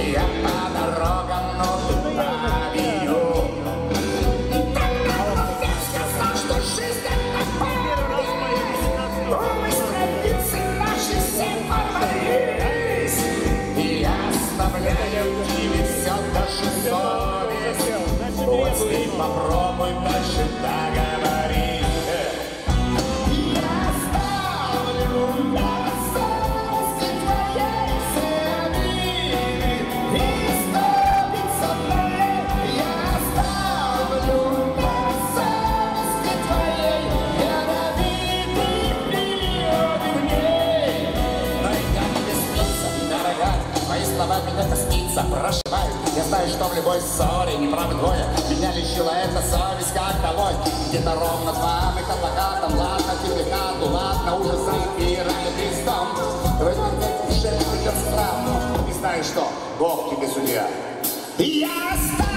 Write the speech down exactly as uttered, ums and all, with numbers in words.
Я по дорогам, но летаю. Тогда я сказал, что жизнь это повесть. Новые страницы наши все порвались. И я оставляю тебе все, даже совесть. Вот ты попробуй дальше договорить. Я оставлю на совести твоей все обиды. И столбится твоей. Я оставлю на совести твоей ядовитый миллион дней. Но я не спится, дорогая, твои слова меня коснится, прошивают. Я знаю, что в любой ссоре неправы двое. Меня лечила эта совесть, как тобой. Где-то ровно два мы колокатом. Ладно, тебе хату, ладно, ужасы и ради крестом. В этом веке в шею придется правду. И знаешь что? Бог тебе судья. Я оставлю